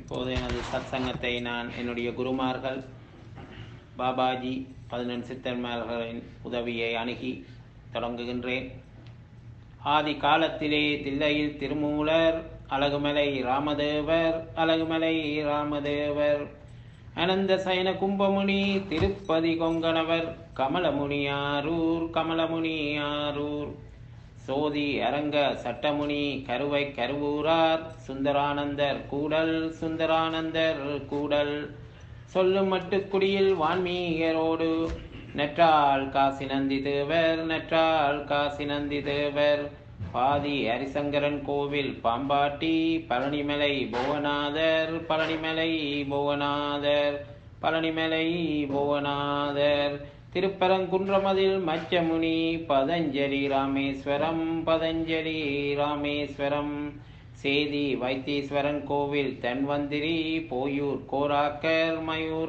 இப்போது எனது சத்சங்கத்தை நான் என்னுடைய குருமார்கள் பாபாஜி 11 சித்தர்மார்களின் உதவியை அணுகி தொடங்குகின்றேன். ஆதி காலத்திலே தில்லையில் திருமூலர், அழகுமலை ராமதேவர், அனந்த சயன கும்பமுனி, திருப்பதி கொங்கணவர், கமலமுனியாரூர், சோதி அரங்க சட்டமுனி, கருவை கருவூரார், சுந்தரானந்தர் கூடல், சொல்லும் மட்டுக்குடியில் வான்மீகரோடு, நற்றாள் காசி நந்தி தேவர், பாதி ஹரிசங்கரன் கோவில் பாம்பாட்டி, பழனிமலை புவனாதர், திருப்பரங்குன்றமதில் மச்சமுனி, பதஞ்சலி ராமேஸ்வரம், சேதி வைத்தீஸ்வரன் கோவில் தன்வந்திரி, போயூர் கோராக்கர்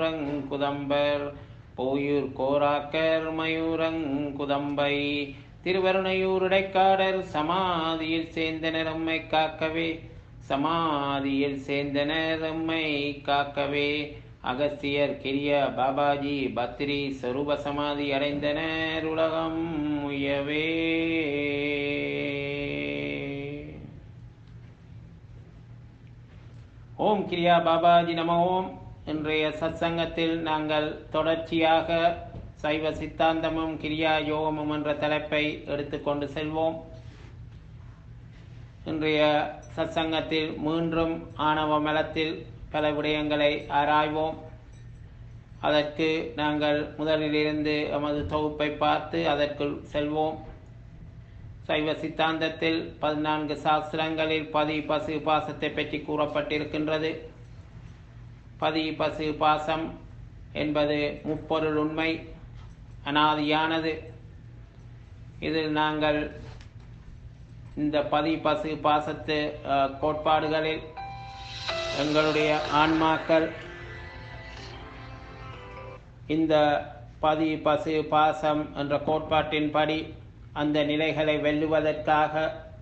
மயூரங்குதம்பை, திருவருணையூர் இடைக்காடர் சமாதியில் சேர்ந்தனர் எம்மை காக்கவே, அகஸ்தியர் கிரிய பாபாஜி பத்ரி சொரூப சமாதி அடைந்தனர் உலகம் உயவே. ஓம் கிரியா பாபாஜி நம ஓம். இன்றைய சத்சங்கத்தில் நாங்கள் தொடர்ச்சியாக சைவ சித்தாந்தமும் கிரியா யோகமும் என்ற தலைப்பை எடுத்துக்கொண்டு செல்வோம். இன்றைய சத்சங்கத்தில் மீண்டும் ஆணவ மலத்தில் பல விடயங்களை ஆராய்வோம். அதற்கு நாங்கள் முதலிலிருந்து எமது தொகுப்பை பார்த்து அதற்குள் செல்வோம். சைவ சித்தாந்தத்தில் 14 சாஸ்திரங்களில் பதி பசு பாசத்தை பற்றி கூறப்பட்டிருக்கின்றது. பதி பசு பாசம் என்பது முப்பொருள் உண்மை, அனாதியானது. இதில் நாங்கள் இந்த பதி பசு பாசத்து கோட்பாடுகளில் எங்களுடைய ஆன்மாக்கள் இந்த பதி பசு பாசம் என்ற கோட்பாட்டின்படி அந்த நிலைகளை வெல்லுவதற்காக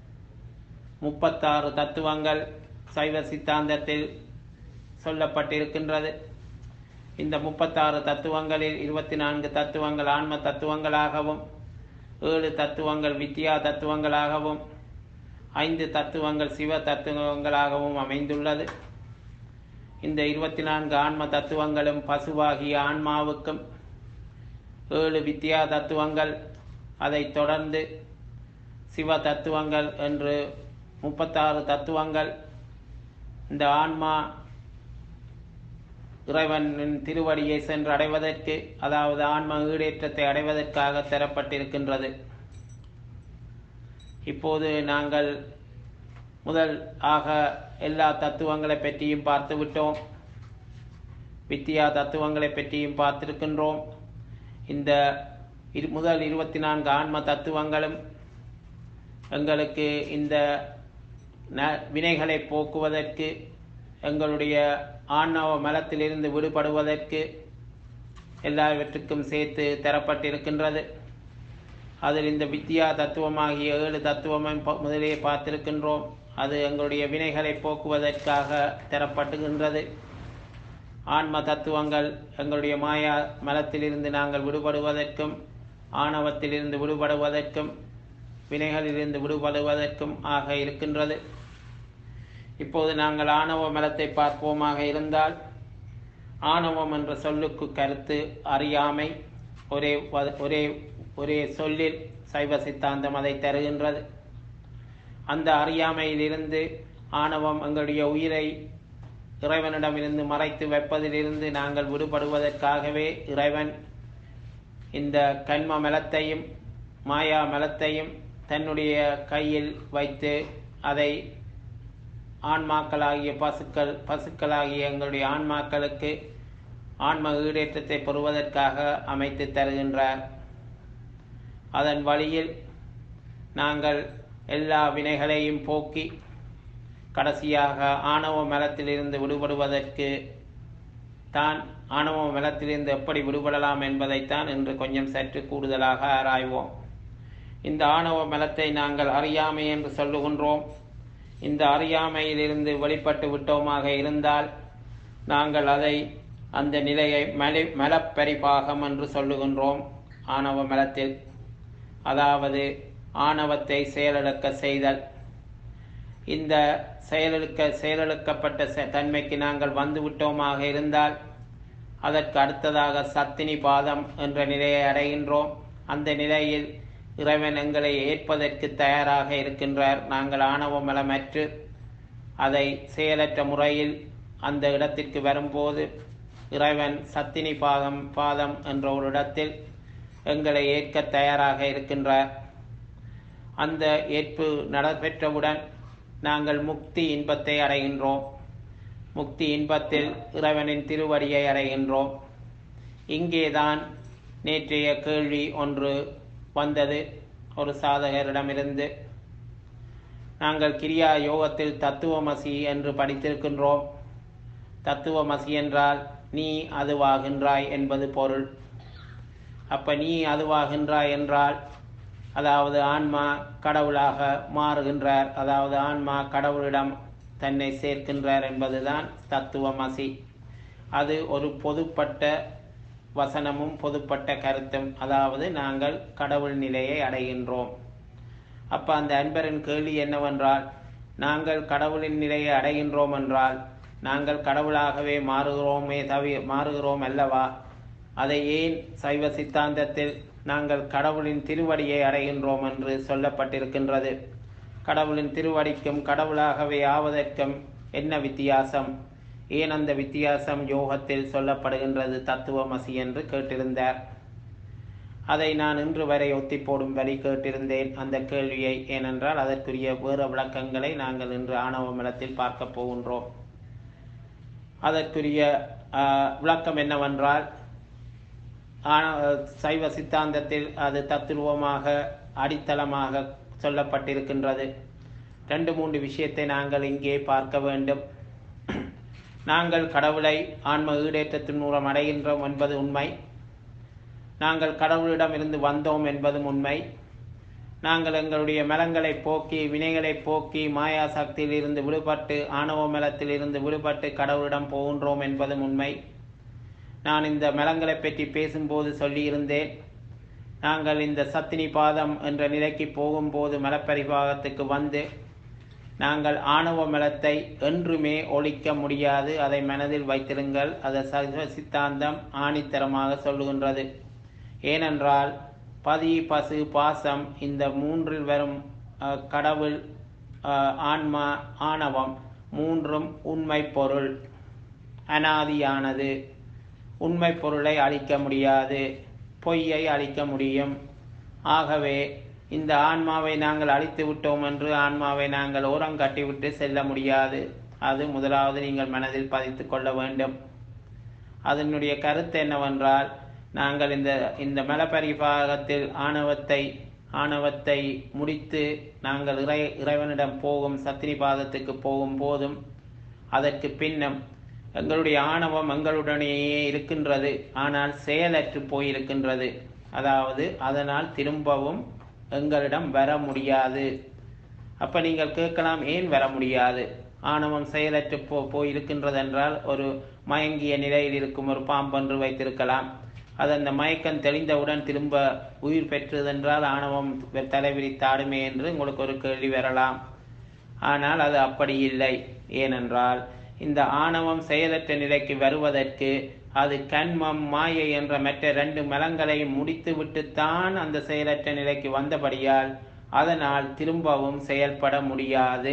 36 தத்துவங்கள் சைவ சித்தாந்தத்தில் சொல்லப்பட்டிருக்கின்றது. இந்த 36 தத்துவங்களில் 24 தத்துவங்கள் ஆன்ம தத்துவங்களாகவும், 7 தத்துவங்கள் வித்யா தத்துவங்களாகவும், 5 தத்துவங்கள் சிவ தத்துவங்களாகவும் அமைந்துள்ளது. இந்த 24 ஆன்ம தத்துவங்களும் பசுவாகிய ஆன்மாவுக்கும், 7 வித்யா தத்துவங்கள், அதை தொடர்ந்து சிவ தத்துவங்கள் என்று 36 தத்துவங்கள் இந்த ஆன்மா இறைவனின் திருவடியை சென்று அடைவதற்கு, அதாவது ஆன்ம ஈடேற்றத்தை அடைவதற்காக தரப்பட்டிருக்கின்றது. இப்போது நாங்கள் முதல் ஆக எல்லா தத்துவங்களை பற்றியும் பார்த்து விட்டோம். வித்யா தத்துவங்களை பற்றியும் பார்த்திருக்கின்றோம். இந்த முதல் 24 ஆன்ம தத்துவங்களும் எங்களுக்கு இந்த வினைகளை போக்குவதற்கு, எங்களுடைய ஆணவ மலத்திலிருந்து விடுபடுவதற்கு எல்லாவற்றுக்கும் சேர்த்து தரப்பட்டிருக்கின்றது. அதில் இந்த வித்யா தத்துவமாகிய 7 தத்துவமை முதலே பார்த்திருக்கின்றோம். அது எங்களுடைய வினைகளை போக்குவதற்காக தரப்பட்டுகின்றது. ஆன்ம தத்துவங்கள் எங்களுடைய மாயா மலத்திலிருந்து நாங்கள் விடுபடுவதற்கும், ஆணவத்திலிருந்து விடுபடுவதற்கும், வினைகளிலிருந்து விடுபடுவதற்கும் ஆக இருக்கின்றது. இப்போது நாங்கள் ஆணவ மலத்தை பார்ப்போமாக இருந்தால், ஆணவம் என்ற சொல்லுக்கு கருத்து அறியாமை. ஒரே சொல்லில் சைவ சித்தாந்தம் அதை தருகின்றது. அந்த அறியாமையிலிருந்து, ஆணவம் எங்களுடைய உயிரை இறைவனிடமிருந்து மறைத்து வைப்பதிலிருந்து நாங்கள் விடுபடுவதற்காகவே இறைவன் இந்த கண்ம மலத்தையும் மாயா மலத்தையும் தன்னுடைய கையில் வைத்து அதை ஆன்மாக்களாகிய பசுக்களாகிய எங்களுடைய ஆன்மாக்களுக்கு ஆன்ம ஈடேற்றத்தை பெறுவதற்காக அமைத்து தருகின்றார். அதன் வழியில் நாங்கள் எல்லா வினைகளையும் போக்கி கடைசியாக ஆணவ மலத்திலிருந்து விடுபடுவதற்கு தான், ஆணவ மலத்திலிருந்து எப்படி விடுபடலாம் என்பதைத்தான் இன்று கொஞ்சம் சற்று கூடுதலாக ஆராய்வோம். இந்த ஆணவ மலத்தை நாங்கள் அறியாமை என்று சொல்லுகின்றோம். இந்த அறியாமையிலிருந்து வெளிப்பட்டு விட்டோமாக இருந்தால் நாங்கள் அந்த நிலையை மலப்பரிபாகம் என்று சொல்லுகின்றோம். ஆணவ மலத்தில், அதாவது ஆணவத்தை செயலிழக்க செய்தல். இந்த செயலிழக்கப்பட்ட தன்மைக்கு நாங்கள் வந்துவிட்டோமாக இருந்தால் அதற்கு அடுத்ததாக சத்தினி பாதம் என்ற நிலையை அடைகின்றோம். அந்த நிலையில் இறைவன் எங்களை ஏற்பதற்கு தயாராக இருக்கின்றார். நாங்கள் ஆணவ மலமற்று அதை செயலற்ற முறையில் அந்த இடத்திற்கு வரும்போது இறைவன் சத்தினி பாதம் என்ற ஒரு இடத்தில் எங்களை ஏற்க தயாராக இருக்கின்றார். அந்த ஏற்பு நடைபெற்றவுடன் நாங்கள் முக்தி இன்பத்தை அடைகின்றோம். முக்தி இன்பத்தில் இறைவனின் திருவடியை அடைகின்றோம். இங்கேதான் நேற்றைய கேள்வி ஒன்று வந்தது ஒரு சாதகரிடமிருந்து. நாங்கள் கிரியா யோகத்தில் தத்துவமசி என்று படித்திருக்கின்றோம். தத்துவமசி என்றால் நீ அதுவாகின்றாய் என்பது பொருள். அப்ப நீ அதுவாகின்றாய் என்றால் அதாவது ஆன்மா கடவுளாக மாறுகின்றார், அதாவது ஆன்மா கடவுளிடம் தன்னை சேர்க்கின்றார் என்பதுதான் தத்துவமசி. அது ஒரு பொதுப்பட்ட வசனமும் பொதுப்பட்ட கருத்தும், அதாவது நாங்கள் கடவுள் நிலையை அடைகின்றோம். அப்ப அந்த அன்பரின் கேள்வி என்னவென்றால், நாங்கள் கடவுளின் நிலையை அடைகின்றோம் என்றால் நாங்கள் கடவுளாகவே மாறுகிறோம் அல்லவா? அதை ஏன் சைவ சித்தாந்தத்தில் நாங்கள் கடவுளின் திருவடியை அடைகின்றோம் என்று சொல்லப்பட்டிருக்கின்றது? கடவுளின் திருவடிக்கும் கடவுளாகவே ஆவதற்கும் என்ன வித்தியாசம்? ஏன் அந்த வித்தியாசம் யோகத்தில் சொல்லப்படுகின்றது தத்துவமசி என்று கேட்டிருந்தார். அதை நான் இன்று வரை ஒத்தி போடும்படி கேட்டிருந்தேன் அந்த கேள்வியை. ஏனென்றால் அதற்குரிய வேறு விளக்கங்களை நாங்கள் இன்று ஆணவ மலத்தில் பார்க்க போகின்றோம். அதற்குரிய விளக்கம் என்னவென்றால், சைவ சித்தாந்தத்தில் அது தத்துவமாக அடித்தளமாக சொல்லப்பட்டிருக்கின்றது. 2-3 விஷயத்தை நாங்கள் இங்கே பார்க்க வேண்டும். நாங்கள் கடவுளை ஆன்ம ஈடேற்றத்தின் மூலம் அடைகின்றோம் என்பது உண்மை. நாங்கள் கடவுளிடம் இருந்து வந்தோம் என்பதும் உண்மை. நாங்கள் எங்களுடைய மலங்களை போக்கி வினைகளை போக்கி மாயா சக்தியில் இருந்து விடுபட்டு ஆணவ மலத்தில் இருந்து விடுபட்டு கடவுளிடம் போகின்றோம் என்பதும் உண்மை. நான் இந்த மலங்களை பற்றி பேசும்போது சொல்லியிருந்தேன், நாங்கள் இந்த சத்தினி பாதம் என்ற நிலைக்கு போகும்போது மலப்பரிபாகத்துக்கு வந்து நாங்கள் ஆணவ மலத்தை என்றுமே ஒழிக்க முடியாது. அதை மனதில் வைத்திருங்கள். அதை சைவ சித்தாந்தம் ஆணித்தரமாக சொல்லுகின்றது. ஏனென்றால் பதி பசு பாசம் இந்த மூன்றில் வரும் கடவுள் ஆன்மா ஆணவம் மூன்றும் உண்மை பொருள், அனாதியானது. உண்மை பொருளை அழிக்க முடியாது, பொய்யை அழிக்க முடியும். ஆகவே இந்த ஆன்மாவை நாங்கள் அழித்து விட்டோம் என்று ஆன்மாவை நாங்கள் ஓரம் கட்டிவிட்டு செல்ல முடியாது. அது முதலாவது நீங்கள் மனதில் பதித்து கொள்ள வேண்டும். அதனுடைய கருத்து என்னவென்றால், நாங்கள் இந்த மலப்பரிபாகத்தில் ஆணவத்தை முடித்து நாங்கள் இறைவனிடம் போகும் சத்தினி பாதத்துக்கு போகும் போதும் அதற்கு பின்னும் எங்களுடைய ஆணவம் எங்களுடனேயே இருக்கின்றது, ஆனால் செயலற்று போயிருக்கின்றது. அதாவது அதனால் திரும்பவும் எங்களிடம் வர முடியாது. அப்ப நீங்கள் கேட்கலாம், ஏன் வர முடியாது? ஆணவம் செயலற்று போயிருக்கின்றது என்றால் ஒரு மயங்கிய நிலையில் இருக்கும் ஒரு பாம்பன்று வைத்திருக்கலாம். அது அந்த மயக்கம் தெளிந்தவுடன் திரும்ப உயிர் பெற்றதென்றால் ஆணவம் தலைவிரித்தாடுமே என்று உங்களுக்கு ஒரு கேள்வி வரலாம். ஆனால் அது அப்படி இல்லை. ஏனென்றால் இந்த ஆணவம் செயலற்ற நிலைக்கு வருவதற்கு அது கண்மம் மாயை என்ற மற்ற 2 மலங்களை முடித்து விட்டுத்தான் அந்த செயலற்ற நிலைக்கு வந்தபடியால் அதனால் திரும்பவும் செயல்பட முடியாது.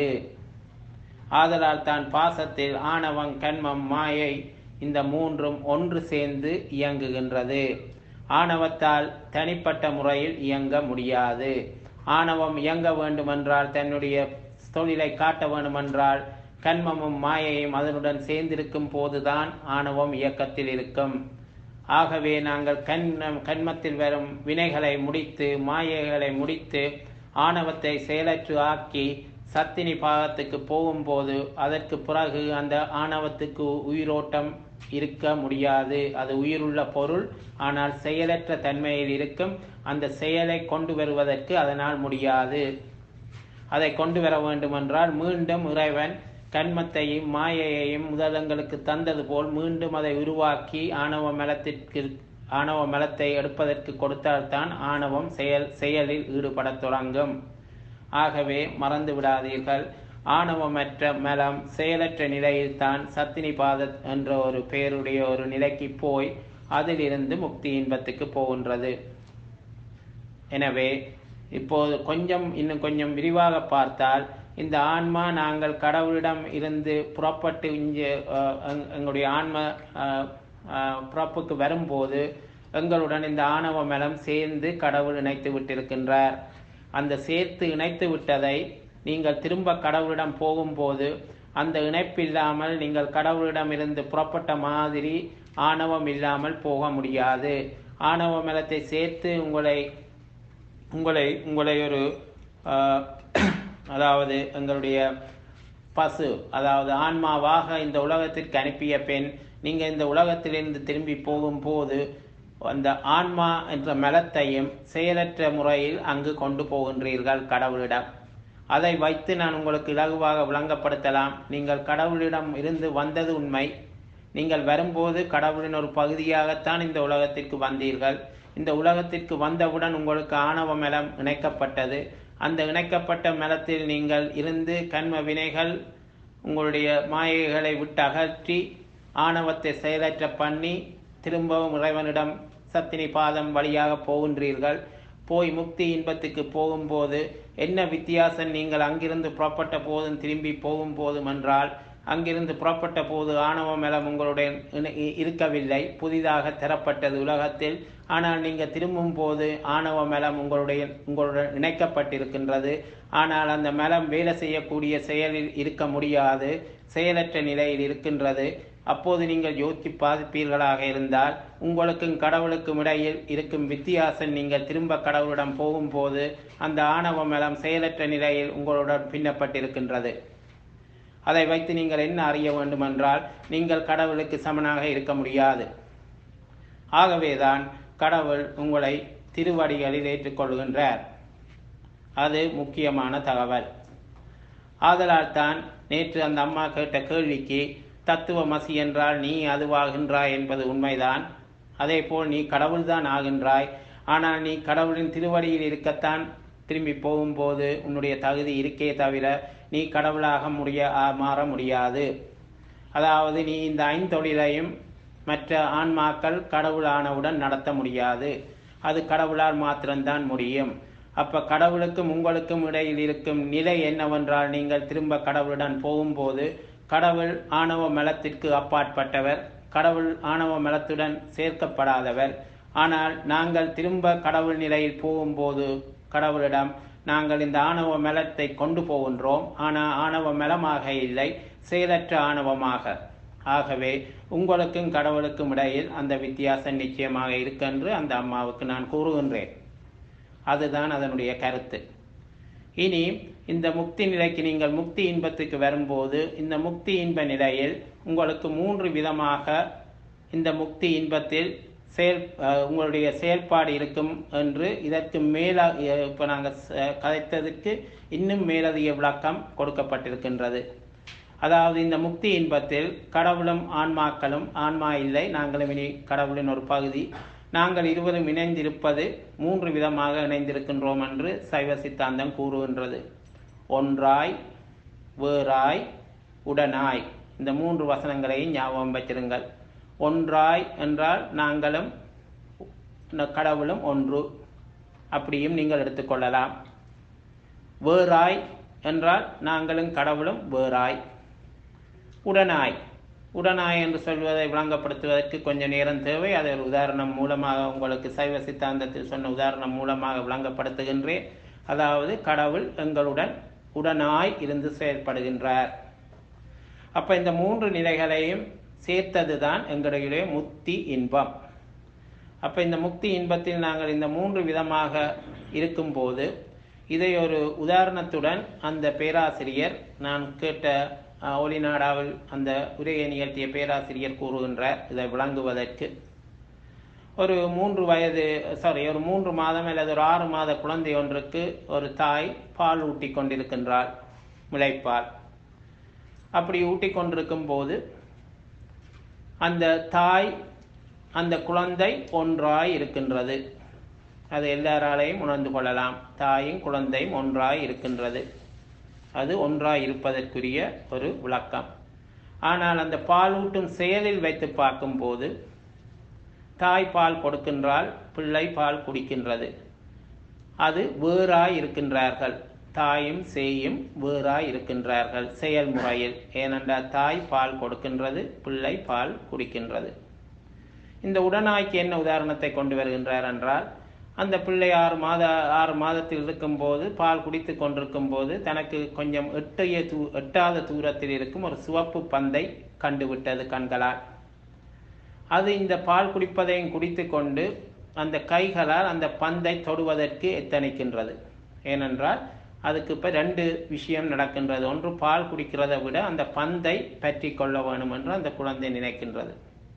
ஆதலால் தான் பாசத்தில் ஆணவம் கண்மம் மாயை இந்த மூன்றும் ஒன்று சேர்ந்து இயங்குகின்றது. ஆணவத்தால் தனிப்பட்ட முறையில் இயங்க முடியாது. ஆணவம் இயங்க வேண்டுமென்றால், தன்னுடைய தொழிலை காட்ட வேண்டுமென்றால் கண்மமும் மாயையும் அதனுடன் சேர்ந்திருக்கும் போதுதான் ஆணவம் இயக்கத்தில் இருக்கும். ஆகவே நாங்கள் கண்மத்தில் வரும் வினைகளை முடித்து மாயைகளை முடித்து ஆணவத்தை செயலற்று ஆக்கி சத்தினி பாகத்துக்கு போகும்போது அதற்கு பிறகு அந்த ஆணவத்துக்கு உயிரோட்டம் இருக்க முடியாது. அது உயிருள்ள பொருள், ஆனால் செயலற்ற தன்மையில் இருக்கும். அந்த செயலை கொண்டு வருவதற்கு அதனால் முடியாது. அதை கொண்டு வர வேண்டுமென்றால் மீண்டும் இறைவன் கண்மத்தையும் மாயையையும் முதலங்களுக்கு தந்தது போல் மீண்டும் அதை உருவாக்கி ஆணவ மலத்தை எடுப்பதற்கு கொடுத்தால்தான் ஆணவம் செயலில் ஈடுபடத் தொடங்கும். ஆகவே மறந்து விடாதீர்கள், ஆணவமற்ற மலம் செயலற்ற நிலையில்தான் சத்தினிபாதத் என்ற ஒரு பெயருடைய ஒரு நிலைக்கு போய் அதிலிருந்து முக்தி இன்பத்துக்கு போகின்றது. எனவே இப்போது இன்னும் கொஞ்சம் விரிவாக பார்த்தால், இந்த ஆன்மா நாங்கள் கடவுளிடம் இருந்து புறப்பட்டு இங்கே எங்களுடைய ஆன்ம புறப்புக்கு வரும்போது எங்களுடன் இந்த ஆணவ மலம் சேர்ந்து கடவுள் இணைத்து விட்டிருக்கின்றார். அந்த சேர்த்து இணைத்து விட்டதை நீங்கள் திரும்ப கடவுளிடம் போகும்போது அந்த இணைப்பில்லாமல் நீங்கள் கடவுளிடம் இருந்து புறப்பட்ட மாதிரி ஆணவம் இல்லாமல் போக முடியாது. ஆணவ மலத்தை சேர்த்து உங்களை ஒரு அதாவது எங்களுடைய பசு, அதாவது ஆன்மாவாக இந்த உலகத்திற்கு அனுப்பிய பெண், நீங்கள் இந்த உலகத்திலிருந்து திரும்பி போகும்போது அந்த ஆன்மா என்ற மலத்தையும் செயலற்ற முறையில் அங்கு கொண்டு போகின்றீர்கள் கடவுளிடம். அதை வைத்து நான் உங்களுக்கு இலகுவாக விளங்கப்படுத்தலாம். நீங்கள் கடவுளிடம் இருந்து வந்தது உண்மை. நீங்கள் வரும்போது கடவுளின் ஒரு பகுதியாகத்தான் இந்த உலகத்திற்கு வந்தீர்கள். இந்த உலகத்திற்கு வந்தவுடன் உங்களுக்கு ஆணவ மலம் இணைக்கப்பட்டது. அந்த இணைக்கப்பட்ட மலத்தில் நீங்கள் இருந்து கண்ம வினைகள் உங்களுடைய மாயைகளை விட்டு அகற்றி ஆணவத்தை செயலற்ற பண்ணி திரும்பவும் இறைவனிடம் சத்தினி பாதம் வழியாக போகின்றீர்கள். போய் முக்தி இன்பத்துக்கு போகும்போது என்ன வித்தியாசம் நீங்கள் அங்கிருந்து புறப்பட்ட போதும் திரும்பி போகும்போதும் என்றால், அங்கிருந்து புறப்பட்ட போது ஆணவ மலம் உங்களுடைய இருக்கவில்லை, புதிதாக தரப்பட்டது உலகத்தில். ஆனால் நீங்கள் திரும்பும் போது ஆணவ மலம் உங்களுடன் இணைக்கப்பட்டிருக்கின்றது. ஆனால் அந்த மலம் வேலை செய்யக்கூடிய செயலில் இருக்க முடியாது, செயலற்ற நிலையில் இருக்கின்றது. அப்போது நீங்கள் யோசித்து பார்ப்பீர்களாக இருந்தால் உங்களுக்கும் கடவுளுக்கும் இடையில் இருக்கும் வித்தியாசம், நீங்கள் திரும்ப கடவுளிடம் போகும்போது அந்த ஆணவ மலம் செயலற்ற நிலையில் உங்களுடன் பின்னப்பட்டிருக்கின்றது. அதை வைத்து நீங்கள் என்ன அறிய வேண்டுமென்றால், நீங்கள் கடவுளுக்கு சமனாக இருக்க முடியாது. ஆகவேதான் கடவுள் உங்களை திருவடிகளில் ஏற்றுக்கொள்கின்றார். அது முக்கியமான தகவல். ஆதலால் தான் நேற்று அந்த அம்மா கேட்ட கேள்விக்கு தத்துவமசி என்றால் நீ அதுவாகின்றாய் என்பது உண்மைதான். அதே போல் நீ கடவுள்தான் ஆகின்றாய். ஆனால் நீ கடவுளின் திருவடியில் இருக்கத்தான் திரும்பி போகும்போது உன்னுடைய தகுதி இருக்கே தவிர நீ கடவுளாக மாற முடியாது. அதாவது நீ இந்த ஐந்தொழிலையும் மற்ற ஆன்மாக்கள் கடவுளானவுடன் நடத்த முடியாது. அது கடவுளால் மாத்திரம்தான் முடியும். அப்ப கடவுளுக்கும் உங்களுக்கும் இடையில் இருக்கும் நிலை என்னவென்றால், நீங்கள் திரும்ப கடவுளுடன் போகும்போது கடவுள் ஆணவ மலத்திற்கு அப்பாற்பட்டவர், கடவுள் ஆணவ மலத்துடன் சேர்க்கப்படாதவர். ஆனால் நாங்கள் திரும்ப கடவுள் நிலையில் போகும்போது கடவுளிடம் நாங்கள் இந்த ஆணவ மலத்தை கொண்டு போகின்றோம். ஆனால் ஆணவ மலமாக இல்லை, செயலற்ற ஆணவமாக. ஆகவே உங்களுக்கும் கடவுளுக்கும் இடையில் அந்த வித்தியாசம் நிச்சயமாக இருக்கென்று அந்த அம்மாவுக்கு நான் கூறுகின்றேன். அதுதான் அதனுடைய கருத்து. இனி இந்த முக்தி நிலைக்கு நீங்கள் முக்தி இன்பத்துக்கு வரும்போது இந்த முக்தி இன்ப நிலையில் உங்களுக்கு 3 விதமாக இந்த முக்தி இன்பத்தில் உங்களுடைய செயல்பாடு இருக்கும் என்று இதற்கு இப்போ நாங்கள் கதைத்ததுக்கு இன்னும் மேலதிக விளக்கம் கொடுக்கப்பட்டிருக்கின்றது. அதாவது இந்த முக்தி இன்பத்தில் கடவுளும் ஆன்மாக்களும், ஆன்மா இல்லை நாங்களும் இனி கடவுளின் ஒரு பகுதி, நாங்கள் இருவரும் இணைந்திருப்பது 3 விதமாக இணைந்திருக்கின்றோம் என்று சைவ சித்தாந்தம் கூறுகின்றது. ஒன்றாய், வேறாய், உடனாய். இந்த 3 வசனங்களையும் ஞாபகம் வச்சிருங்கள். ஒன்றாய் என்றால் நாங்களும் கடவுளும் ஒன்று, அப்படியும் நீங்கள் எடுத்துக்கொள்ளலாம். வேறாய் என்றால் நாங்களும் கடவுளும் வேறாய். உடனாய், உடனாய் என்று சொல்வதை விளங்கப்படுத்துவதற்கு கொஞ்சம் நேரம் தேவை. அதை ஒரு உதாரணம் மூலமாக உங்களுக்கு சைவ சித்தாந்தத்தில் சொன்ன உதாரணம் மூலமாக விளங்கப்படுத்துகின்றேன். அதாவது கடவுள் எங்களுடன் உடனாய் இருந்து செயல்படுகின்றார். அப்ப இந்த 3 நிலைகளையும் சேர்த்தது தான் எங்களுடைய முக்தி இன்பம். அப்ப இந்த முக்தி இன்பத்தில் நாங்கள் இந்த 3 விதமாக இருக்கும்போது இதை ஒரு உதாரணத்துடன் அந்த பேராசிரியர், நான் கேட்ட ஒளிநாடாவில் அந்த உரையை நிகழ்த்திய பேராசிரியர் கூறுகின்றார். இதை விளங்குவதற்கு ஒரு 3 மாதம் அல்லது ஒரு 6 மாத குழந்தை ஒன்றுக்கு ஒரு தாய் பால் ஊட்டி கொண்டிருக்கின்றாள், முளைப்பால். அப்படி ஊட்டி கொண்டிருக்கும் போது அந்த தாய் அந்த குழந்தை ஒன்றாய் இருக்கின்றது. அது எல்லாராலையும் உணர்ந்து கொள்ளலாம். தாயும் குழந்தையும் ஒன்றாய் இருக்கின்றது. அது ஒன்றாய் இருப்பதற்குரிய ஒரு விளக்கம். ஆனால் அந்த பாலூட்டும் செயலில் வைத்து பார்க்கும்போது தாய் பால் கொடுக்கின்றால், பிள்ளை பால் குடிக்கின்றது. அது வேறாய் இருக்கின்றார்கள். தாயும் சேயும் வேறாய் இருக்கின்றார்கள் செயல்முறையில். ஏனென்றால் தாய் பால் கொடுக்கின்றது, பிள்ளை பால் குடிக்கின்றது. இந்த உடனாய்க்கு என்ன உதாரணத்தை கொண்டு வருகின்றார் என்றால், அந்த பிள்ளை 6 மாதத்தில் இருக்கும்போது பால் குடித்து கொண்டிருக்கும் போது தனக்கு கொஞ்சம் எட்டாத தூரத்தில் இருக்கும் ஒரு சிவப்பு பந்தை கண்டுவிட்டது கண்களால். அது இந்த பால் குடிப்பதையும் குடித்து கொண்டு அந்த கைகளால் அந்த பந்தை தொடுவதற்கு எத்தனிக்கின்றது. ஏனென்றால் அதுக்கு இப்போ 2 விஷயம் நடக்கின்றது. ஒன்று, பால் குடிக்கிறதை விட அந்த பந்தை பற்றி கொள்ள வேணும் என்று அந்த குழந்தை நினைக்கின்றது.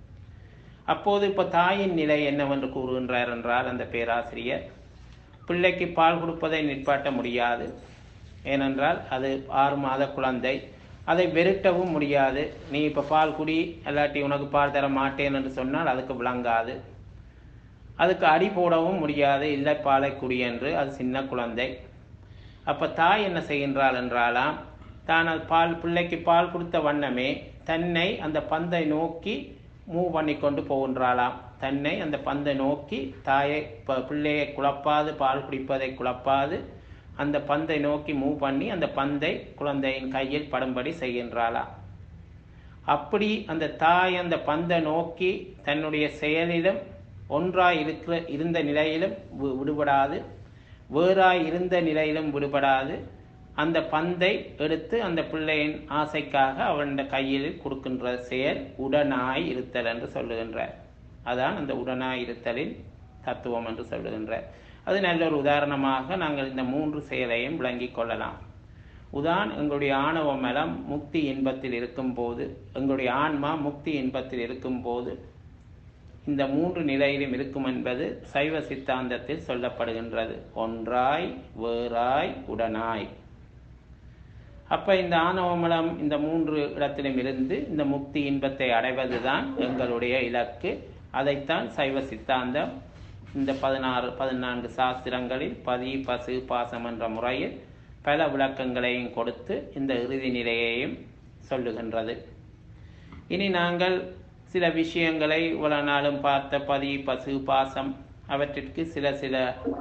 அப்போது இப்போ தாயின் நிலை என்னவென்று கூறுகின்றார் என்றால், அந்த பேராசிரியர் பிள்ளைக்கு பால் கொடுப்பதை நிற்பாட்ட முடியாது. ஏனென்றால் அது 6 மாத குழந்தை. அதை வெறுட்டவும் முடியாது. நீ இப்போ பால் குடி, இல்லாட்டி உனக்கு பால் தர மாட்டேன் என்று சொன்னால் அதுக்கு விளங்காது. அதுக்கு அடி போடவும் முடியாது, இல்லை பாலை குடி என்று. அது சின்ன குழந்தை. அப்போ தாய் என்ன செய்கின்றாள் என்றாலாம், தான் பிள்ளைக்கு பால் கொடுத்த வண்ணமே தன்னை அந்த பந்தை நோக்கி மூவ் பண்ணி கொண்டு போகின்றாளாம். தன்னை அந்த பந்தை நோக்கி, தாயை பிள்ளையை குழப்பாது, பால் குடிப்பதை குழப்பாது, அந்த பந்தை நோக்கி மூவ் பண்ணி அந்த பந்தை குழந்தையின் கையில் படும்படி செய்கின்றாளாம். அப்படி அந்த தாய் அந்த பந்தை நோக்கி தன்னுடைய செயலிலும் ஒன்றாய் இருந்த நிலையிலும் விடுபடாது, வேறாய் இருந்த நிலையிலும் விடுபடாது, அந்த பந்தை எடுத்து அந்த பிள்ளையின் ஆசைக்காக அவன் கையில் கொடுக்கின்ற செயல் உடனாய் இருத்தல் என்று சொல்லுகின்றார். அதான் அந்த உடனாய் இருத்தலின் தத்துவம் என்று சொல்லுகின்றார். அது நல்ல ஒரு உதாரணமாக நாங்கள் இந்த 3 செயலையும் விளங்கிக் கொள்ளலாம். எங்களுடைய ஆணவ மலம் முக்தி இன்பத்தில் இருக்கும் போது, எங்களுடைய ஆன்மா முக்தி இன்பத்தில் இருக்கும் போது இந்த 3 நிலையிலும் இருக்கும் என்பது சைவ சித்தாந்தத்தில் சொல்லப்படுகின்றது. ஒன்றாய், வேறாய், உடனாய். அப்ப இந்த ஆணவமலம் இந்த 3 இடத்திலும் இருந்து இந்த முக்தி இன்பத்தை அடைவதுதான் எங்களுடைய இலக்கு. அதைத்தான் சைவ சித்தாந்தம் இந்த 14 சாஸ்திரங்களில் பதி, பசு, பாசம் என்ற முறையில் பல விளக்கங்களையும் கொடுத்து இந்த இறுதி நிலையையும் சொல்லுகின்றது. இனி நாங்கள் சில விஷயங்களை இவ்வளவு நாளும் பார்த்த பதி, பசு, பாசம் அவற்றிற்கு சில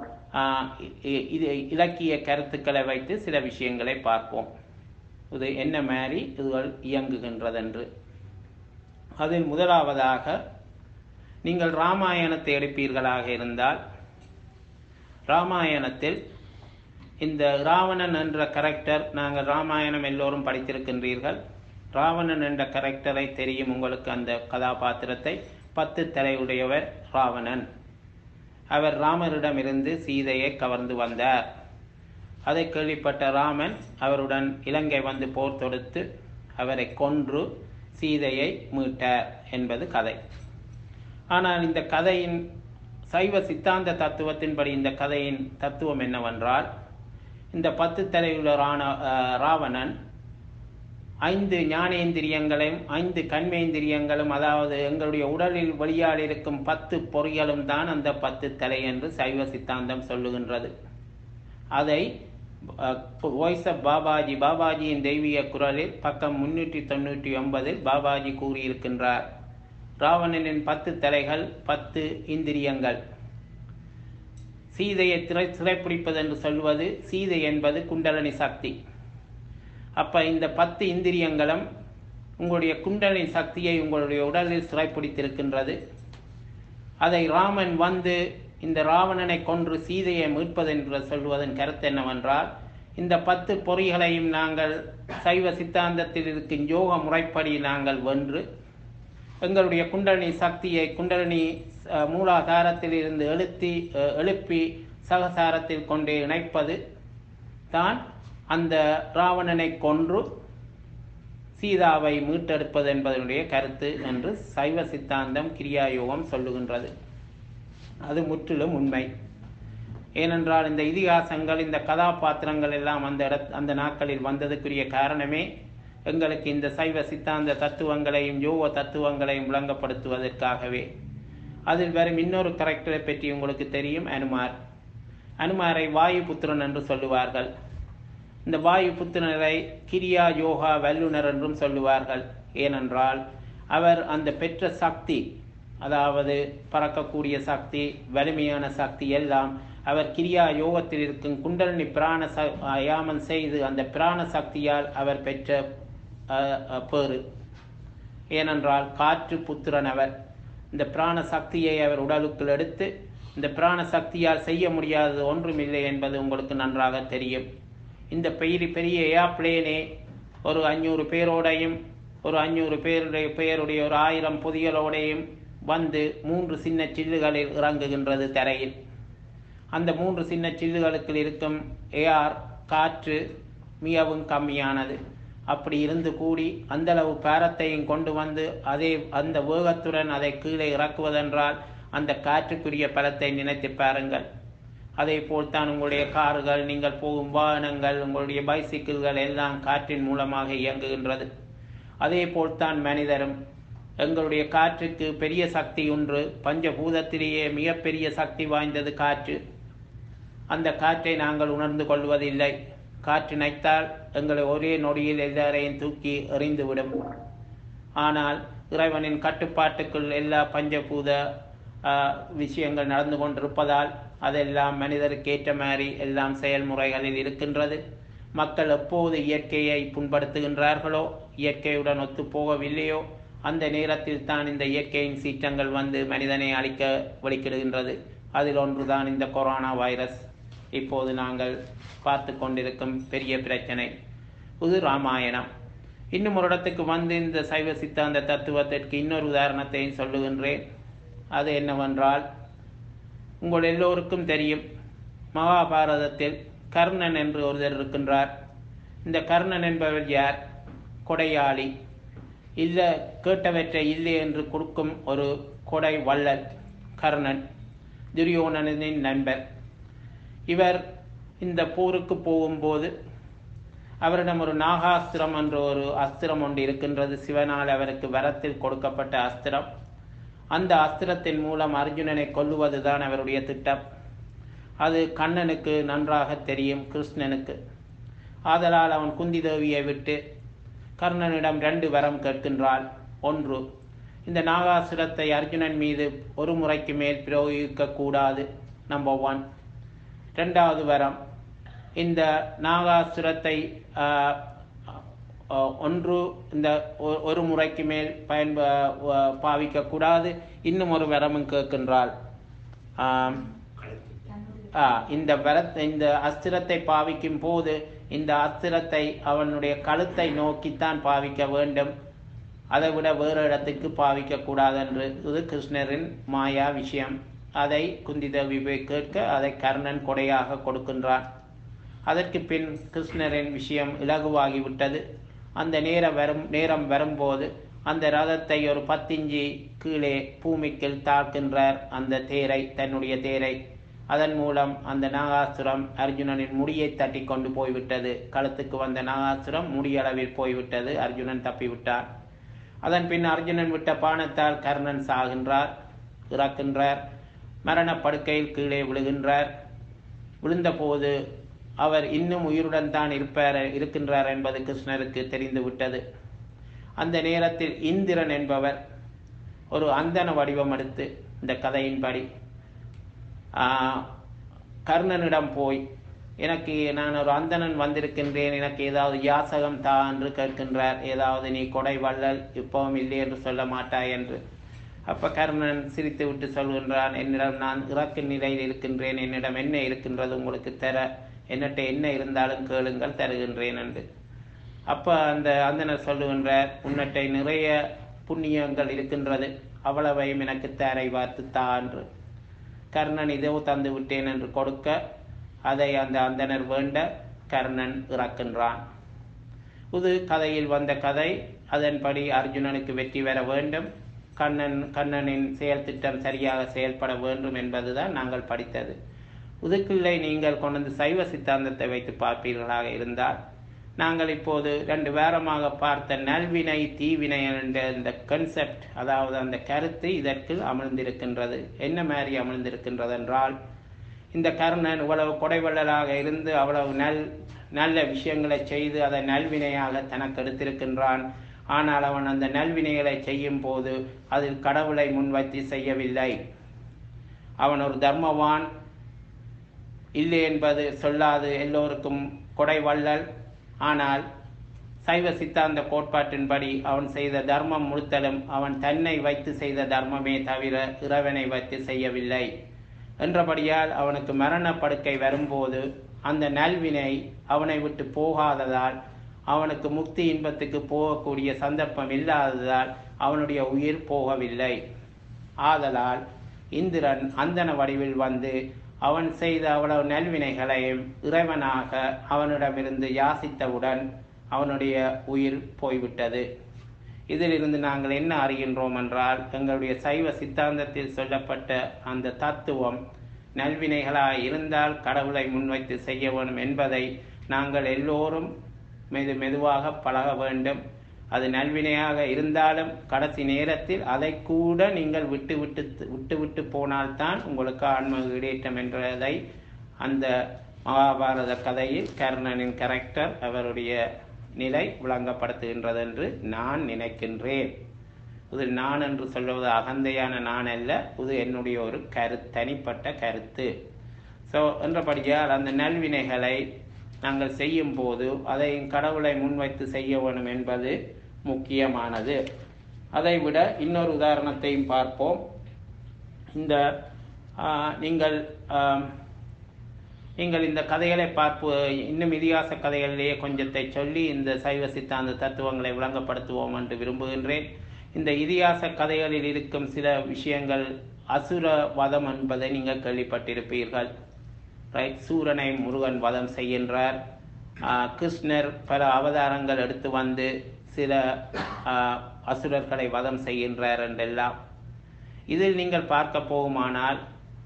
இலக்கிய கருத்துக்களை வைத்து சில விஷயங்களை பார்ப்போம். இது என்ன மாதிரி இதுகள் இயங்குகின்றதென்று. அதில் முதலாவதாக, நீங்கள் ராமாயணத்தை எடுப்பீர்களாக இருந்தால், ராமாயணத்தில் இந்த ராவணன் என்ற கரெக்டர், நாங்கள் ராமாயணம் எல்லோரும் படித்திருக்கின்றீர்கள். ராவணன் என்ற கரெக்டரை தெரியும் உங்களுக்கு, அந்த கதாபாத்திரத்தை. 10 தலையுடையவர் ராவணன். அவர் ராமரிடமிருந்து சீதையை கவர்ந்து வந்தார். அதை கேள்விப்பட்ட ராமன் அவருடன் இலங்கை வந்து போர் தொடுத்து அவரை கொன்று சீதையை மீட்டார் என்பது கதை. ஆனால் இந்த கதையின் சைவ சித்தாந்த தத்துவத்தின்படி இந்த கதையின் தத்துவம் என்னவென்றால், இந்த 10 தலையுள்ள ராவணன் 5 ஞானேந்திரியங்களையும் 5 கண்மேந்திரியங்களும், அதாவது எங்களுடைய உடலில் வெளியால் இருக்கும் 10 பொறிகளும் தான் அந்த 10 தலை என்று சைவ சித்தாந்தம் சொல்லுகின்றது. அதை வாய்ஸ் ஆஃப் பாபாஜியின் தெய்வீக குரலில் பக்கம் 399 பாபாஜி கூறியிருக்கின்றார். ராவணனின் 10 தலைகள், 10 இந்திரியங்கள். சீதையை சிறைப்பிடிப்பது என்று சொல்வது, சீதை என்பது குண்டலினி சக்தி. அப்ப இந்த 10 இந்திரியங்களும் உங்களுடைய குண்டலினி சக்தியை உங்களுடைய உடலில் சிறைப்பிடித்திருக்கின்றது. அதை ராமன் வந்து இந்த ராவணனை கொன்று சீதையை மீட்பது என்று சொல்வதன் கருத்து என்னவென்றால், இந்த 10 பொறிகளையும் நாங்கள் சைவ சித்தாந்தத்தில் இருக்கும் யோக முறைப்படி நாங்கள் வென்று எங்களுடைய குண்டலினி சக்தியை குண்டலினி மூலாதாரத்தில் இருந்து எழுப்பி சகசாரத்தில் கொண்டே இணைப்பது தான் அந்த ராவணனை கொன்று சீதாவை மீட்டெடுப்பது என்பதனுடைய கருத்து என்று சைவ சித்தாந்தம் கிரியாயோகம் சொல்லுகின்றது. அது முற்றிலும் உண்மை. ஏனென்றால் இந்த இதிகாசங்கள், இந்த கதாபாத்திரங்கள் எல்லாம் அந்த நாட்களில் வந்ததுக்குரிய காரணமே எங்களுக்கு இந்த சைவ சித்தாந்த தத்துவங்களையும் யோக தத்துவங்களையும் விளங்கப்படுத்துவதற்காகவே. அதில் வரும் இன்னொரு கரெக்டரை பற்றி உங்களுக்கு தெரியும், அனுமார். அனுமாரை வாயு புத்திரன் என்று சொல்லுவார்கள். இந்த வாயு புத்திரரை கிரியா யோகா வல்லுனர் என்றும் சொல்லுவார்கள். ஏனென்றால் அவர் அந்த பெற்ற சக்தி, அதாவது பறக்கக்கூடிய சக்தி, வலிமையான சக்தி எல்லாம் அவர் கிரியா யோகத்தில் இருக்கும் குண்டலினி பிராண யாமம் செய்து அந்த பிராண சக்தியால் அவர் பெற்ற பேறு. ஏனென்றால் காற்று புத்திரன் அவர். இந்த பிராண சக்தியை அவர் உடலுக்குள் எடுத்து இந்த பிராண சக்தியால் செய்ய முடியாதது ஒன்றுமில்லை என்பது உங்களுக்கு நன்றாக தெரியும். இந்த பெரிய ஏர்பிளேனே ஒரு 500 பேரோடையும் ஒரு 500 பேருடைய ஒரு 1000 பொதிகளோடையும் வந்து 3 சின்ன சில்லுகளில் இறங்குகின்றது தரையில். அந்த 3 சின்ன சில்லுகளுக்கு இருக்கும் ஏர் காற்று மிகவும் கம்மியானது. அப்படி இருந்து கூடி அந்தளவு பாரத்தையும் கொண்டு வந்து அந்த வேகத்துடன் அதை கீழே இறக்குவதென்றால் அந்த காற்றுக்குரிய பலத்தை நினைத்து பாருங்கள். அதே போல்தான் உங்களுடைய கார்கள், நீங்கள் போகும் வாகனங்கள், உங்களுடைய பைசிக்கிள்கள் எல்லாம் காற்றின் மூலமாக இயங்குகின்றது. அதே போல்தான் மனிதரும். எங்களுடைய காற்றுக்கு பெரிய சக்தி ஒன்று, பஞ்சபூதத்திலேயே மிகப்பெரிய சக்தி வாய்ந்தது காற்று. அந்த காற்றை நாங்கள் உணர்ந்து கொள்வதில்லை. காற்று நைத்தால் எங்களை ஒரே நொடியில் எல்லாரையும் தூக்கி எறிந்துவிடும். ஆனால் இறைவனின் கட்டுப்பாட்டுக்குள் எல்லா பஞ்சபூத விஷயங்கள் நடந்து கொண்டிருப்பதால் அதெல்லாம் மனிதருக்கு ஏற்ற மாதிரி எல்லாம் செயல்முறைகளில் இருக்கின்றது. மக்கள் எப்போது இயற்கையை புண்படுத்துகின்றார்களோ, இயற்கையுடன் ஒத்து போகவில்லையோ, அந்த நேரத்தில் தான் இந்த இயற்கையின் சீற்றங்கள் வந்து மனிதனை அழிக்க வழிக்கிடுகின்றது. அதில் ஒன்றுதான் இந்த கொரோனா வைரஸ். இப்போது நாங்கள் பார்த்து கொண்டிருக்கும் பெரிய பிரச்சனை இது ராமாயணம். இன்னும் ஒரு இடத்துக்கு வந்து இந்த சைவ சித்தாந்த தத்துவத்திற்கு இன்னொரு உதாரணத்தையும் சொல்லுகின்றேன். அது என்னவென்றால், உங்கள் எல்லோருக்கும் தெரியும், மகாபாரதத்தில் கர்ணன் என்று ஒருவர் இருக்கின்றார். இந்த கர்ணன் என்பவர் யார்? கொடையாளி. இல்லை, கேட்டவற்றை இல்லை என்று கொடுக்கும் ஒரு கொடை வள்ளல் கர்ணன், துரியோதனனின் நண்பர். இவர் இந்த போருக்கு போகும்போது அவரிடம் ஒரு நாகாஸ்திரம் என்ற ஒரு அஸ்திரம் ஒன்று இருக்கின்றது. சிவனால் அவருக்கு வரத்தில் கொடுக்கப்பட்ட அஸ்திரம். அந்த அஸ்திரத்தின் மூலம் அர்ஜுனனை கொல்லுவதுதான் அவருடைய திட்டம். அது கண்ணனுக்கு நன்றாக தெரியும், கிருஷ்ணனுக்கு. ஆதலால் அவன் குந்தி தேவியை விட்டு கர்ணனிடம் 2 வரம் கேட்கின்றாள். ஒன்று, இந்த நாகாசுரத்தை அர்ஜுனன் மீது ஒரு முறைக்கு மேல் பிரயோகிக்க கூடாது, நம்பர் 1. 2வது வரம், இந்த நாகாசுரத்தை ஒன்று இந்த ஒரு முறைக்கு மேல் பாவிக்க கூடாது. இன்னும் ஒரு வரமும் கேட்கின்றாள். இந்த அஸ்திரத்தை பாவிக்கும் போது இந்த அஸ்திரத்தை அவனுடைய கழுத்தை நோக்கித்தான் பாவிக்க வேண்டும், அதை விட வேறு இடத்துக்கு பாவிக்க கூடாது என்று. இது கிருஷ்ணரின் மாயா விஷயம். அதை குந்தி தேவி போய் கேட்க அதை கர்ணன் கொடையாக கொடுக்கின்றான். அதற்கு பின் கிருஷ்ணரின் விஷயம் இலகுவாகிவிட்டது. அந்த நேரம் வரும்போது அந்த ரதத்தை ஒரு 10 இன்ச்சு கீழே பூமிக்கு தாழ்கின்றார், அந்த தேரை, தன்னுடைய தேரை. அதன் மூலம் அந்த நாகாசுரம் அர்ஜுனனின் முடியை தட்டி கொண்டு போய்விட்டது. கழுத்துக்கு வந்த நாகாசுரம் முடியளவில் போய்விட்டது. அர்ஜுனன் தப்பிவிட்டார். அதன் பின் அர்ஜுனன் விட்ட பானத்தால் கர்ணன் சாகின்றார், இறக்கின்றார். மரணப்படுக்கையில் கீழே விழுகின்றார். விழுந்தபோது அவர் இன்னும் உயிருடன் தான் இருக்கின்றார் என்பது கிருஷ்ணருக்கு தெரிந்துவிட்டது. அந்த நேரத்தில் இந்திரன் என்பவர் ஒரு அந்தன வடிவம் எடுத்து, இந்த கதையின்படி கர்ணனிடம் போய், நான் ஒரு அந்தணன் வந்திருக்கின்றேன், எனக்கு ஏதாவது யாசகம் தா என்று கேட்கின்றார். ஏதாவது நீ கொடை வள்ளல், இப்பவும் இல்லை என்று சொல்ல மாட்டாய் என்று. அப்ப கர்ணன் சிரித்து விட்டு சொல்கின்றான், என்னிடம் நான் இறக்கும் நிலையில் இருக்கின்றேன், என்னிடம் என்ன இருக்கின்றது உங்களுக்கு தர, என்னட்ட என்ன இருந்தாலும் கேளுங்கள், தருகின்றேன் என்று. அப்ப அந்த அந்தனர் சொல்லுகின்றார், உன்னட்டை நிறைய புண்ணியங்கள் இருக்கின்றது, அவ்வளவையும் எனக்கு தேரை பார்த்து தா என்று. கர்ணன் இதோ தந்து விட்டேன் என்று கொடுக்க, அதை அந்த அந்தனர் வேண்ட கர்ணன் இறக்கின்றான். இது கதையில் வந்த கதை. அதன்படி அர்ஜுனனுக்கு வெற்றி பெற வேண்டும், கண்ணனின் செயல் திட்டம் சரியாக செயல்பட வேண்டும் என்பதுதான் நாங்கள் படித்தது. இதுக்குள்ளே நீங்கள் கொண்டு சைவ சித்தாந்தத்தை வைத்து பார்ப்பீர்களாக இருந்தால், நாங்கள் இப்போது 2 வாரமாக பார்த்த நல்வினை தீவினை என்ற இந்த கன்செப்ட், அதாவது அந்த கருத்து இதற்கு அமிழ்ந்திருக்கின்றது. என்ன மாதிரி அமிழ்ந்திருக்கின்றது என்றால், இந்த கர்ணன் இவ்வளவு கொடைவள்ளலாக இருந்து அவ்வளவு நல்ல விஷயங்களை செய்து அதை நல்வினையாக தனக்கு எடுத்திருக்கின்றான். ஆனால் அவன் அந்த நல்வினைகளை செய்யும் போது அதில் கடவுளை முன்வைத்து செய்யவில்லை. அவன் ஒரு தர்மவான் இல்லை என்பது சொல்லாது எல்லோருக்கும் கொடைவள்ளல். ஆனால் சைவ சித்தாந்த கோட்பாட்டின்படி அவன் செய்த தர்மம் முழுத்தலும் அவன் தன்னை வைத்து செய்த தர்மமே தவிர இறைவனை வைத்து செய்யவில்லை என்றபடியால் அவனுக்கு மரணப்படுக்கை வரும்போது அந்த நல்வினை அவனை விட்டு போகாததால், அவனுக்கு முக்தி இன்பத்துக்கு போகக்கூடிய சந்தர்ப்பம் இல்லாததால் அவனுடைய உயிர் போகவில்லை. ஆதலால் இந்திரன் அந்தன வடிவில் வந்து அவன் செய்த அவ்வளவு நல்வினைகளையும் இறைவனாக அவனிடமிருந்து யாசித்தவுடன் அவனுடைய உயிர் போய்விட்டது. இதிலிருந்து நாங்கள் என்ன அறிகின்றோம் என்றால், எங்களுடைய சைவ சித்தாந்தத்தில் சொல்லப்பட்ட அந்த தத்துவம் நல்வினைகளாக இருந்தால் கடவுளை முன்வைத்து செய்ய வேண்டும் என்பதை நாங்கள் எல்லோரும் மெதுவாக பழக வேண்டும். அது நல்வினையாக இருந்தாலும் கடைசி நேரத்தில் அதை கூட நீங்கள் விட்டு போனால்தான் உங்களுக்கு ஆன்ம ஈடேற்றம் என்றதை அந்த மகாபாரத கதையில் கர்ணனின் கேரக்டர், அவருடைய நிலை விளங்கப்படுத்துகின்றது என்று நான் நினைக்கின்றேன். இது நான் என்று சொல்வது அகந்தையான நான் அல்ல, இது என்னுடைய ஒரு தனிப்பட்ட கருத்து. ஸோ என்றபடியால் அந்த நல்வினைகளை நாங்கள் செய்யும் போது அதை கடவுளை முன்வைத்து செய்ய வேண்டும் என்பது முக்கியமானது. அதை விட இன்னொரு உதாரணத்தையும் பார்ப்போம். இந்த நீங்கள் இந்த கதைகளை இன்னும் இதிகாச கதைகளிலேயே கொஞ்சத்தை சொல்லி இந்த சைவ சித்தாந்த தத்துவங்களை விளங்கப்படுத்துவோம் என்று விரும்புகின்றேன். இந்த இதிகாச கதைகளில் இருக்கும் சில விஷயங்கள் அசுர வதம் என்பதை நீங்கள் கேள்விப்பட்டிருப்பீர்கள். ரைட், சூரனை முருகன் வதம் செய்கின்றார். கிருஷ்ணர் பல அவதாரங்கள் எடுத்து வந்து சில அசுரர்களை வதம் செய்கின்றார் என்றெல்லாம். இதில் நீங்கள் பார்க்க போகுமானால்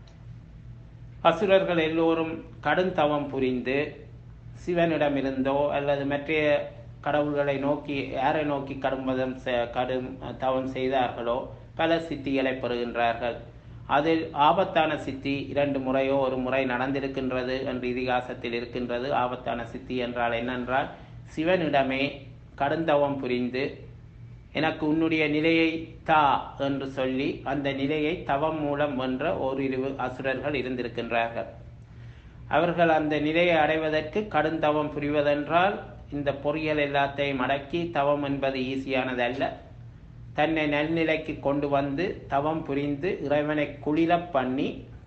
அசுரர்கள் எல்லோரும் கடும் தவம் புரிந்து சிவனிடமிருந்தோ அல்லது மற்ற கடவுள்களை நோக்கி யாரை நோக்கி கடும் தவம் செய்தார்களோ பல சித்திகளை பெறுகின்றார்கள். அதில் ஆபத்தான சித்தி 2 முறையோ ஒரு முறை நடந்திருக்கின்றது என்று இதிகாசத்தில் இருக்கின்றது. ஆபத்தான சித்தி என்றால் என்னென்றால், சிவனிடமே கடுந்தவம் புரிந்து எனக்கு உன்னுடைய நிலையை தா என்று சொல்லி அந்த நிலையை தவம் மூலம் வென்ற ஓரிரு அசுரர்கள் இருந்திருக்கின்றார்கள். அவர்கள் அந்த நிலையை அடைவதற்கு கடுந்தவம் புரிவதென்றால் இந்த பொறியியல் எல்லாத்தையும் அடக்கி தவம் என்பது ஈஸியானது அல்ல. தன்னை நல்நிலைக்கு கொண்டு வந்து தவம் புரிந்து இறைவனை குளிர பண்ணி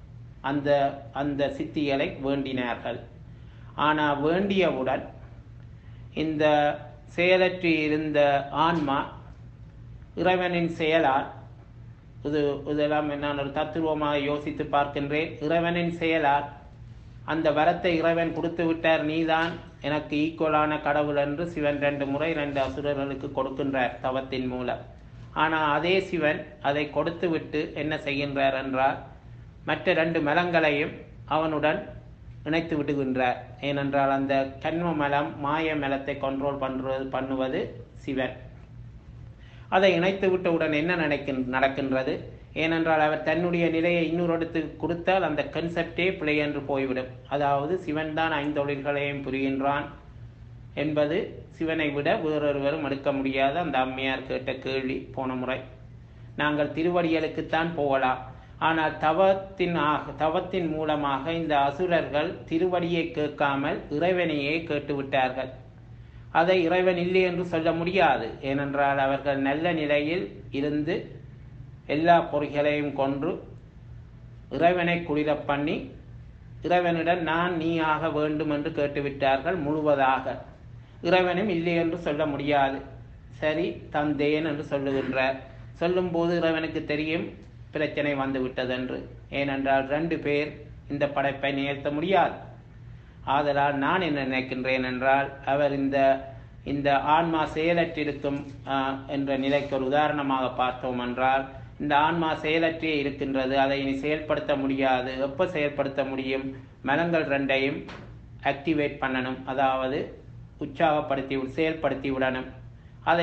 அந்த சித்திகளை வேண்டினார்கள். ஆனால் வேண்டியவுடன் இந்த செயலற்றி இருந்த ஆன்மா இறைவனின் செயலால், இதெல்லாம் நான் ஒரு தத்துவமாக யோசித்து பார்க்கின்றேன். இறைவனின் செயலால் அந்த வரத்தை இறைவன் கொடுத்து விட்டார், நீதான் எனக்கு ஈக்குவலான கடவுள் என்று சிவன் 2 முறை 2 அசுரர்களுக்கு கொடுக்கின்றார் தவத்தின் மூலம். ஆனால் அதே சிவன் அதை கொடுத்து விட்டு என்ன செய்கின்றார் என்றால், மற்ற 2 மலங்களையும் அவனுடன் இணைத்து விடுகின்றார். ஏனென்றால் அந்த கண்ம மலம் மாய மலத்தை கண்ட்ரோல் பண்ணுவது சிவன். அதை இணைத்து விட்டவுடன் என்ன நடக்கின்றது? ஏனென்றால் அவர் தன்னுடைய நிலையை இன்னொரு இடத்துக்கு கொடுத்தால் அந்த கன்செப்டே பிழை என்று போய்விடும். அதாவது சிவன் தான் 5 தொழில்களையும் புரிகின்றான் என்பது சிவனை விட வேறொருவரும் எடுக்க முடியாத அந்த அம்மையார் கேட்ட கேள்வி போன முறை. நாங்கள் திருவடிகளுக்குத்தான் போகலாம், ஆனால் தவத்தின் மூலமாக இந்த அசுரர்கள் திருவடியை கேட்காமல் இறைவனையே கேட்டுவிட்டார்கள். அதை இறைவன் இல்லை என்று சொல்ல முடியாது. ஏனென்றால் அவர்கள் நல்ல நிலையில் இருந்து எல்லா பொறிகளையும் கொன்று இறைவனை குளிர பண்ணி இறைவனிடம் நான் நீ ஆக வேண்டும் என்று கேட்டுவிட்டார்கள் முழுவதாக. இறைவனும் இல்லை என்று சொல்ல முடியாது. சரி தந்தேன் என்று சொல்லுகின்றார். சொல்லும் போது இறைவனுக்கு தெரியும் பிரச்சனை வந்து விட்டதென்று. ஏனென்றால் 2 பேர் இந்த படைப்பை நிகழ்த்த முடியாது. ஆதலால் நான் என்ன நினைக்கின்றேன் என்றால், அவர் இந்த ஆன்மா செயலற்றிருக்கும் என்ற நிலைக்கு ஒரு உதாரணமாக பார்த்தோம் என்றால், இந்த ஆன்மா செயலற்றே இருக்கின்றது, அதை இனி செயல்படுத்த முடியாது. எப்போ செயல்படுத்த முடியும்? மலங்கள் 2ஐயும் ஆக்டிவேட் பண்ணணும். அதாவது உற்சாகப்படுத்தி செயல்படுத்தி விடணும்.